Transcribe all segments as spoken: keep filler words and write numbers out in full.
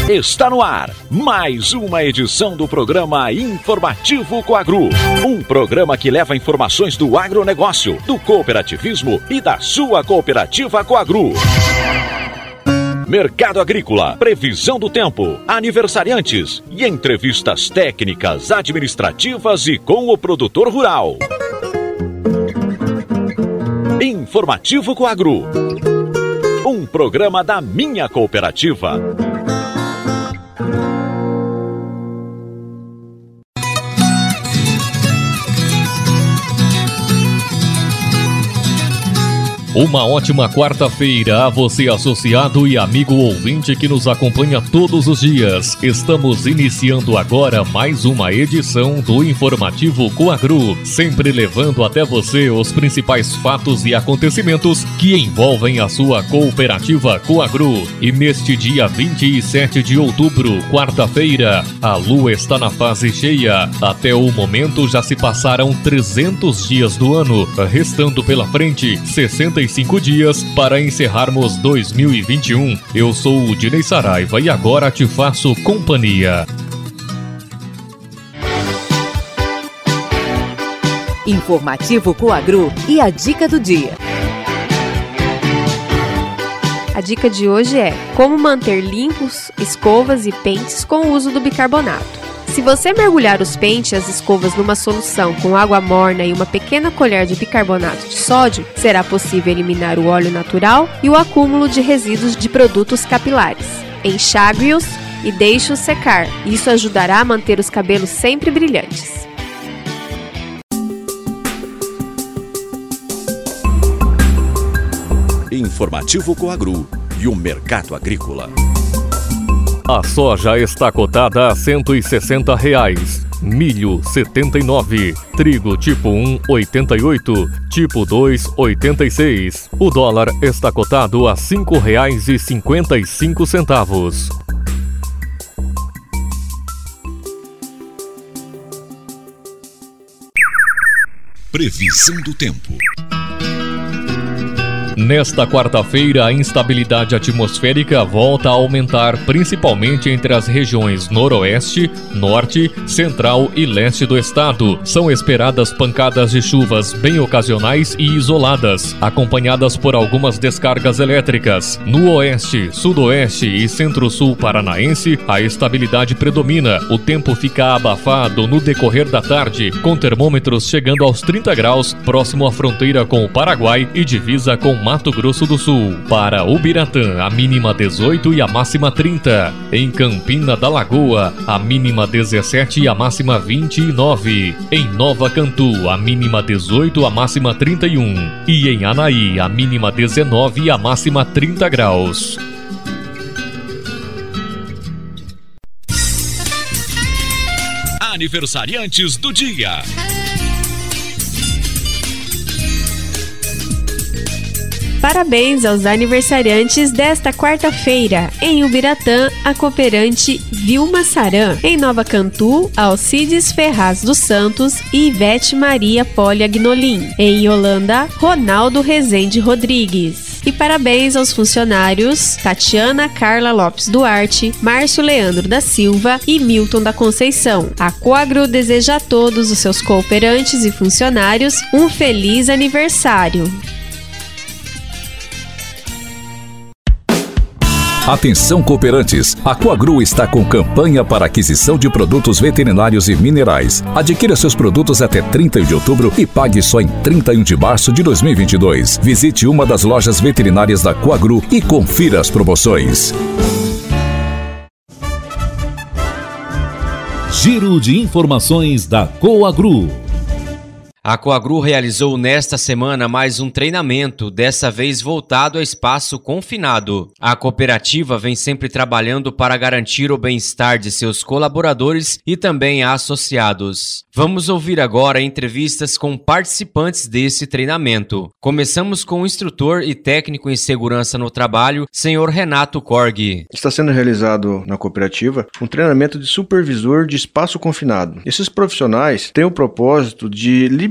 Está no ar mais uma edição do programa Informativo Coagro. Um programa que leva informações do agronegócio, do cooperativismo e da sua cooperativa Coagro. Mercado agrícola, previsão do tempo, aniversariantes e entrevistas técnicas, administrativas e com o produtor rural. Informativo Coagro. Um programa da minha cooperativa. Uma ótima quarta-feira a você, associado e amigo ouvinte que nos acompanha todos os dias. Estamos iniciando agora mais uma edição do Informativo Coagro, sempre levando até você os principais fatos e acontecimentos que envolvem a sua cooperativa Coagro. E neste dia vinte e sete de outubro, quarta-feira, a lua está na fase cheia. Até o momento já se passaram trezentos dias do ano, restando pela frente sessenta e cinco dias para encerrarmos dois mil e vinte e um. Eu sou o Dinei Saraiva e agora te faço companhia. Informativo Coagro e a dica do dia. A dica de hoje é como manter limpos escovas e pentes com o uso do bicarbonato. Se você mergulhar os pentes e as escovas numa solução com água morna e uma pequena colher de bicarbonato de sódio, será possível eliminar o óleo natural e o acúmulo de resíduos de produtos capilares. Enxague-os e deixe-os secar. Isso ajudará a manter os cabelos sempre brilhantes. Informativo Coagro e o mercado agrícola. A soja está cotada a cento e sessenta reais, milho setenta e nove, trigo tipo um oitenta e oito, tipo dois oitenta e seis. O dólar está cotado a cinco reais e cinquenta e cinco centavos. Previsão do tempo. Nesta quarta-feira, a instabilidade atmosférica volta a aumentar, principalmente entre as regiões noroeste, norte, central e leste do estado. São esperadas pancadas de chuvas bem ocasionais e isoladas, acompanhadas por algumas descargas elétricas. No oeste, sudoeste e centro-sul paranaense, a estabilidade predomina. O tempo fica abafado no decorrer da tarde, com termômetros chegando aos trinta graus, próximo à fronteira com o Paraguai e divisa com Mato Grosso do Sul. Para Ubiratã, a mínima dezoito e a máxima trinta. Em Campina da Lagoa, a mínima dezessete e a máxima vinte e nove. Em Nova Cantu, a mínima dezoito, a máxima trinta e um. E em Anaí, a mínima dezenove e a máxima trinta graus. Aniversariantes do dia. Parabéns aos aniversariantes desta quarta-feira. Em Ubiratã, a cooperante Vilma Saran. Em Nova Cantu, Alcides Ferraz dos Santos e Ivete Maria Poliagnolin. Em Yolanda, Ronaldo Rezende Rodrigues. E parabéns aos funcionários Tatiana Carla Lopes Duarte, Márcio Leandro da Silva e Milton da Conceição. A Coagro deseja a todos os seus cooperantes e funcionários um feliz aniversário. Atenção cooperantes, a Coagro está com campanha para aquisição de produtos veterinários e minerais. Adquira seus produtos até trinta de outubro e pague só em trinta e um de março de dois mil e vinte e dois. Visite uma das lojas veterinárias da Coagro e confira as promoções. Giro de informações da Coagro. A Coagro realizou nesta semana mais um treinamento, dessa vez voltado a espaço confinado. A cooperativa vem sempre trabalhando para garantir o bem-estar de seus colaboradores e também associados. Vamos ouvir agora entrevistas com participantes desse treinamento. Começamos com o instrutor e técnico em segurança no trabalho, senhor Renato Korg. Está sendo realizado na cooperativa um treinamento de supervisor de espaço confinado. Esses profissionais têm o propósito de liberar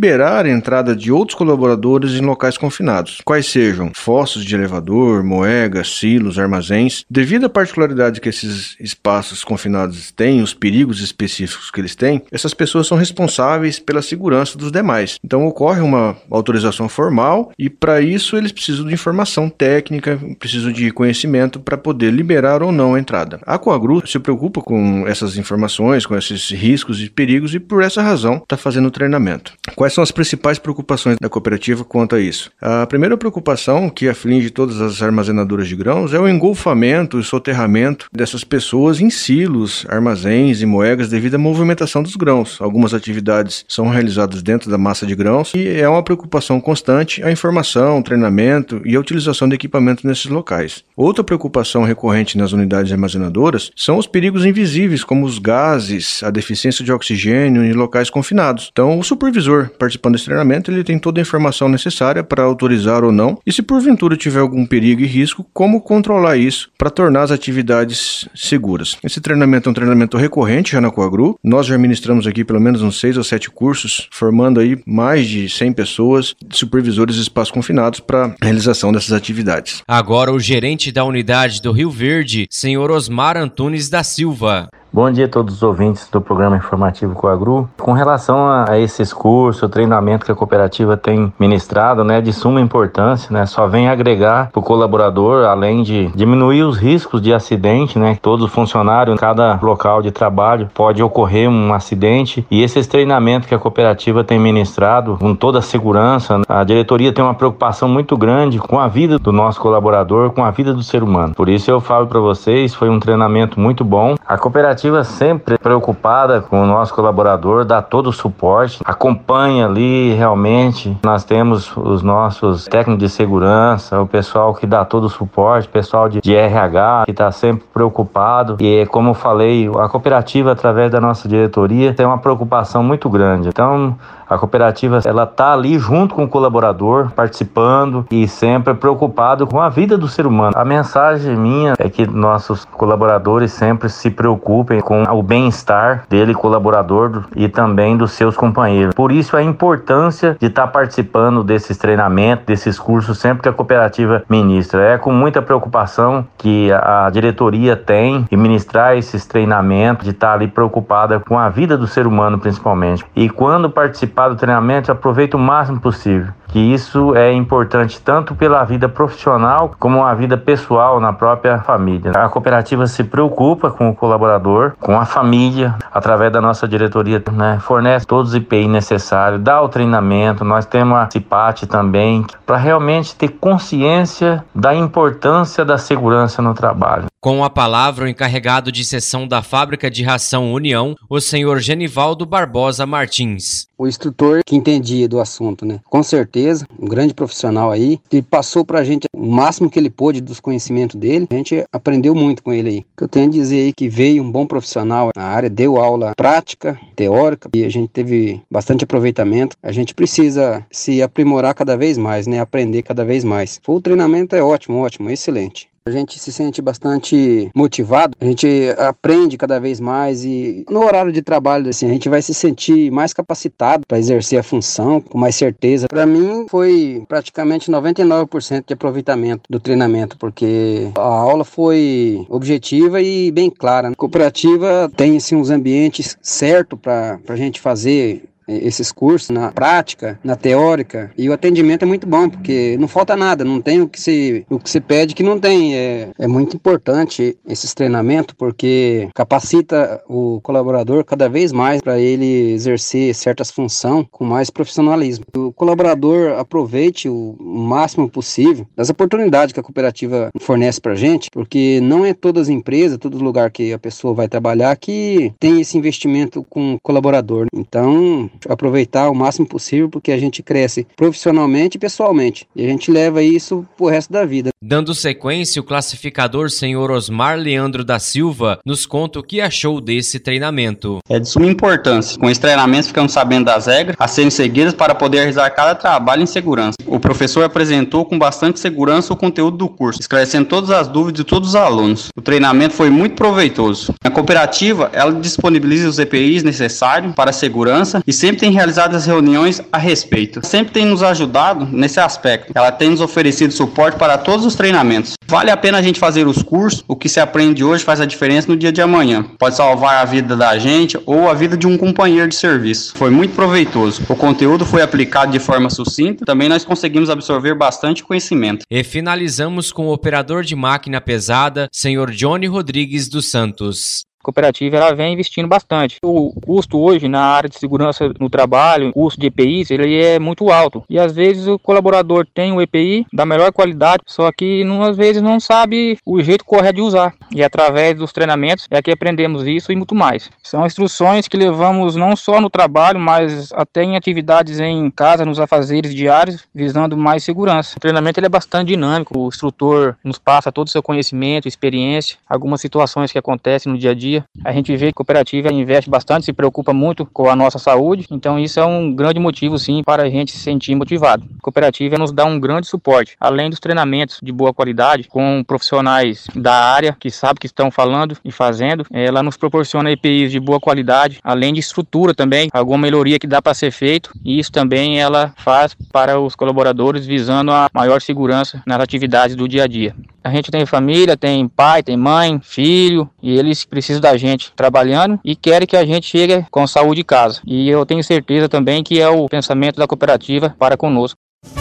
liberar a entrada de outros colaboradores em locais confinados, quais sejam fossos de elevador, moegas, silos, armazéns. Devido à particularidade que esses espaços confinados têm, os perigos específicos que eles têm, essas pessoas são responsáveis pela segurança dos demais. Então ocorre uma autorização formal e para isso eles precisam de informação técnica, precisam de conhecimento para poder liberar ou não a entrada. A Coagru se preocupa com essas informações, com esses riscos e perigos e por essa razão está fazendo o treinamento. Quais são as principais preocupações da cooperativa quanto a isso? A primeira preocupação que aflige todas as armazenadoras de grãos é o engolfamento e soterramento dessas pessoas em silos, armazéns e moegas devido à movimentação dos grãos. Algumas atividades são realizadas dentro da massa de grãos e é uma preocupação constante a informação, treinamento e a utilização de equipamento nesses locais. Outra preocupação recorrente nas unidades armazenadoras são os perigos invisíveis, como os gases, a deficiência de oxigênio em locais confinados. Então, o supervisor participando desse treinamento, ele tem toda a informação necessária para autorizar ou não, e se porventura tiver algum perigo e risco, como controlar isso para tornar as atividades seguras. Esse treinamento é um treinamento recorrente já na Coagru. Nós já ministramos aqui pelo menos uns seis ou sete cursos, formando aí mais de cem pessoas, supervisores de espaços confinados para a realização dessas atividades. Agora o gerente da unidade do Rio Verde, senhor Osmar Antunes da Silva. Bom dia a todos os ouvintes do programa informativo Coagru. Com relação a esses cursos, o treinamento que a cooperativa tem ministrado, né, de suma importância, né, só vem agregar para o colaborador, além de diminuir os riscos de acidente, né, todo funcionário em cada local de trabalho pode ocorrer um acidente, e esses treinamentos que a cooperativa tem ministrado com toda a segurança, a diretoria tem uma preocupação muito grande com a vida do nosso colaborador, com a vida do ser humano. Por isso eu falo para vocês, foi um treinamento muito bom. A cooperativa sempre preocupada com o nosso colaborador, dá todo o suporte, acompanha ali realmente. Nós temos os nossos técnicos de segurança, o pessoal que dá todo o suporte, o pessoal de, de R H que está sempre preocupado. E como eu falei, a cooperativa, através da nossa diretoria, tem uma preocupação muito grande. Então, a cooperativa, ela está ali junto com o colaborador, participando e sempre preocupado com a vida do ser humano. A mensagem minha é que nossos colaboradores sempre se preocupem com o bem-estar dele, colaborador, e também dos seus companheiros. Por isso a importância de estar tá participando desses treinamentos, desses cursos, sempre que a cooperativa ministra. É com muita preocupação que a diretoria tem em ministrar esses treinamentos, de estar tá ali preocupada com a vida do ser humano principalmente. E quando participar do treinamento, aproveita o máximo possível, que isso é importante tanto pela vida profissional como a vida pessoal na própria família. A cooperativa se preocupa com o colaborador, com a família, através da nossa diretoria, né, fornece todos os I P I necessários, dá o treinamento. Nós temos a CIPAT também, para realmente ter consciência da importância da segurança no trabalho. Com a palavra, o encarregado de seção da Fábrica de Ração União, o senhor Genivaldo Barbosa Martins. O instrutor que entendia do assunto, né? Com certeza, um grande profissional aí, ele passou pra gente o máximo que ele pôde dos conhecimentos dele. A gente aprendeu muito com ele aí. O que eu tenho a dizer aí que veio um bom profissional na área, deu aula prática, teórica, e a gente teve bastante aproveitamento. A gente precisa se aprimorar cada vez mais, né? Aprender cada vez mais. O treinamento é ótimo, ótimo, excelente. A gente se sente bastante motivado, a gente aprende cada vez mais e no horário de trabalho, assim, a gente vai se sentir mais capacitado para exercer a função com mais certeza. Para mim foi praticamente noventa e nove por cento de aproveitamento do treinamento, porque a aula foi objetiva e bem clara. A cooperativa tem assim, uns ambientes certos para a gente fazer esses cursos na prática, na teórica, e o atendimento é muito bom, porque não falta nada, não tem o que se, o que se pede que não tem. É, é muito importante esses treinamentos, porque capacita o colaborador cada vez mais para ele exercer certas funções com mais profissionalismo. O colaborador aproveite o máximo possível das oportunidades que a cooperativa fornece para a gente, porque não é todas as empresas, todo lugar que a pessoa vai trabalhar que tem esse investimento com o colaborador. Então, aproveitar o máximo possível, porque a gente cresce profissionalmente e pessoalmente, e a gente leva isso pro resto da vida. Dando sequência, o classificador senhor Osmar Leandro da Silva nos conta o que achou desse treinamento. É de suma importância. Com esse treinamento ficamos sabendo das regras a serem seguidas para poder realizar cada trabalho em segurança. O professor apresentou com bastante segurança o conteúdo do curso, esclarecendo todas as dúvidas de todos os alunos. O treinamento foi muito proveitoso. A cooperativa, ela disponibiliza os E P Is necessários para a segurança e sempre tem realizado as reuniões a respeito. Sempre tem nos ajudado nesse aspecto. Ela tem nos oferecido suporte para todos os treinamentos. Vale a pena a gente fazer os cursos. O que se aprende hoje faz a diferença no dia de amanhã. Pode salvar a vida da gente ou a vida de um companheiro de serviço. Foi muito proveitoso. O conteúdo foi aplicado de forma sucinta. Também nós conseguimos absorver bastante conhecimento. E finalizamos com o operador de máquina pesada, senhor Johnny Rodrigues dos Santos. A cooperativa ela vem investindo bastante. O custo hoje na área de segurança no trabalho, o custo de E P Is, ele é muito alto. E às vezes o colaborador tem o E P I da melhor qualidade, só que não, às vezes não sabe o jeito correto de usar. E através dos treinamentos é que aprendemos isso e muito mais. São instruções que levamos não só no trabalho, mas até em atividades em casa, nos afazeres diários, visando mais segurança. O treinamento ele é bastante dinâmico. O instrutor nos passa todo o seu conhecimento, experiência, algumas situações que acontecem no dia a dia. A gente vê que a cooperativa investe bastante, se preocupa muito com a nossa saúde, então isso é um grande motivo sim para a gente se sentir motivado. A cooperativa nos dá um grande suporte, além dos treinamentos de boa qualidade, com profissionais da área que sabem o que estão falando e fazendo. Ela nos proporciona E P Is de boa qualidade, além de estrutura também, alguma melhoria que dá para ser feito, e isso também ela faz para os colaboradores visando a maior segurança nas atividades do dia a dia. A gente tem família, tem pai, tem mãe, filho, e eles precisam da gente trabalhando e querem que a gente chegue com saúde em casa. E eu tenho certeza também que é o pensamento da cooperativa para conosco.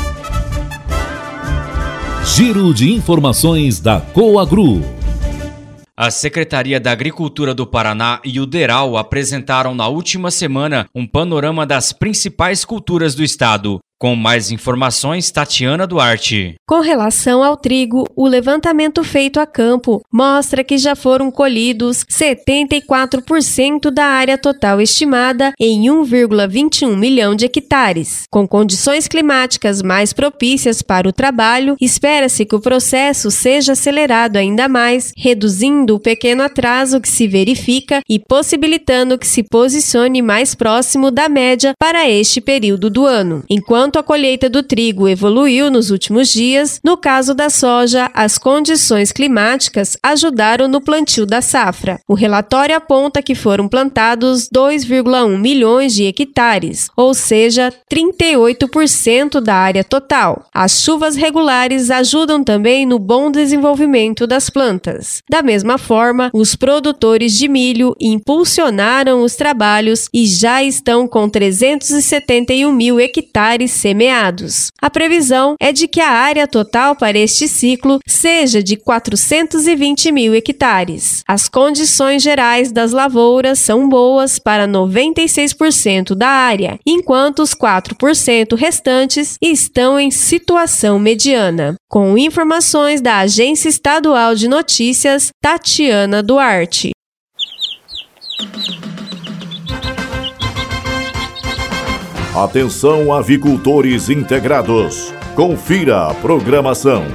Giro de informações da Coagru. A Secretaria da Agricultura do Paraná e o DERAL apresentaram na última semana um panorama das principais culturas do estado. Com mais informações, Tatiana Duarte. Com relação ao trigo, o levantamento feito a campo mostra que já foram colhidos setenta e quatro por cento da área total estimada em um vírgula vinte e um milhão de hectares. Com condições climáticas mais propícias para o trabalho, espera-se que o processo seja acelerado ainda mais, reduzindo o pequeno atraso que se verifica e possibilitando que se posicione mais próximo da média para este período do ano. Enquanto a colheita do trigo evoluiu nos últimos dias, no caso da soja, as condições climáticas ajudaram no plantio da safra. O relatório aponta que foram plantados dois vírgula um milhões de hectares, ou seja, trinta e oito por cento da área total. As chuvas regulares ajudam também no bom desenvolvimento das plantas. Da mesma forma, os produtores de milho impulsionaram os trabalhos e já estão com trezentos e setenta e um mil hectares semeados. A previsão é de que a área total para este ciclo seja de quatrocentos e vinte mil hectares. As condições gerais das lavouras são boas para noventa e seis por cento da área, enquanto os quatro por cento restantes estão em situação mediana. Com informações da Agência Estadual de Notícias, Tatiana Duarte. Atenção, avicultores integrados. Confira a programação.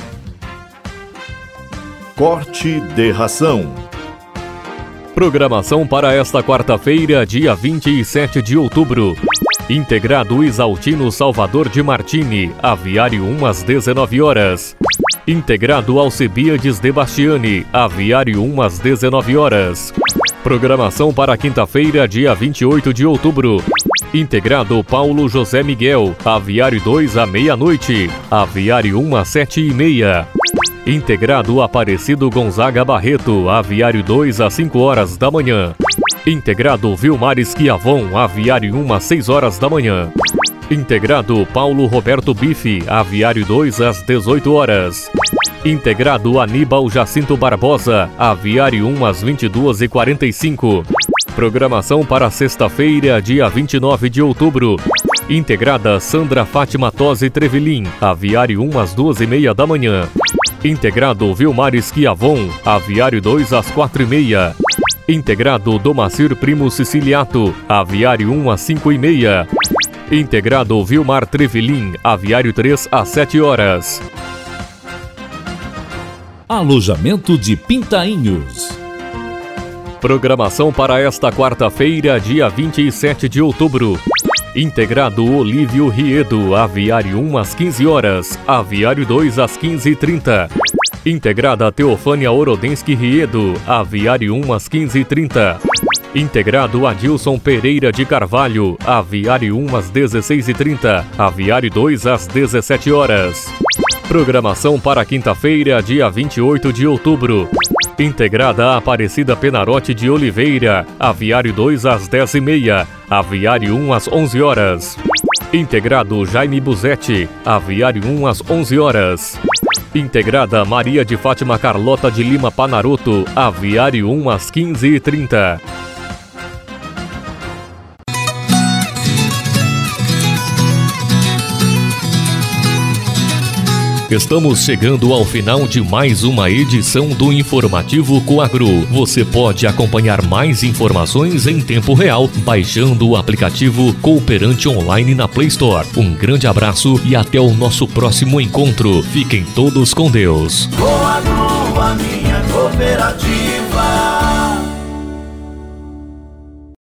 Corte de ração. Programação para esta quarta-feira, dia vinte e sete de outubro. Integrado Isaltino Salvador de Martini, aviário um às dezenove horas. Integrado Alcebiades de Bastiani, aviário um às dezenove horas. Programação para quinta-feira, dia vinte e oito de outubro. Integrado Paulo José Miguel, aviário dois à meia-noite, aviário um às sete e meia. Integrado Aparecido Gonzaga Barreto, aviário dois às cinco horas da manhã. Integrado Vilmar Esquiavon, aviário um às seis horas da manhã. Integrado Paulo Roberto Bife, aviário dois às dezoito horas. Integrado Aníbal Jacinto Barbosa, aviário um às vinte e duas e quarenta e cinco. Programação para sexta-feira, dia vinte e nove de outubro. Integrada Sandra Fátima Tosi Trevelin, aviário um às duas e meia da manhã. Integrado Vilmar Esquiavon, aviário dois às quatro e meia. Integrado Domacir Primo Siciliato, aviário um às cinco e meia. Integrado Vilmar Trevelin, aviário três às sete horas. Alojamento de Pintainhos. Programação para esta quarta-feira, dia vinte e sete de outubro. Integrado Olívio Riedo, aviário um às quinze horas, aviário dois às quinze e trinta. Integrada Teofânia Orodensky Riedo, aviário um às quinze e trinta. Integrado Adilson Pereira de Carvalho, Aviário um às dezesseis e trinta, Aviário dois às dezessete horas. Programação para quinta-feira, dia vinte e oito de outubro. Integrada Aparecida Penarotti de Oliveira, Aviário dois às dez e meia, Aviário um às onze horas. Integrado Jaime Buzetti, Aviário um às onze horas. Integrada Maria de Fátima Carlota de Lima Panaroto, Aviário um às quinze e trinta. Estamos chegando ao final de mais uma edição do Informativo Coagro. Você pode acompanhar mais informações em tempo real baixando o aplicativo Cooperante Online na Play Store. Um grande abraço e até o nosso próximo encontro. Fiquem todos com Deus. Coagro, a minha cooperativa.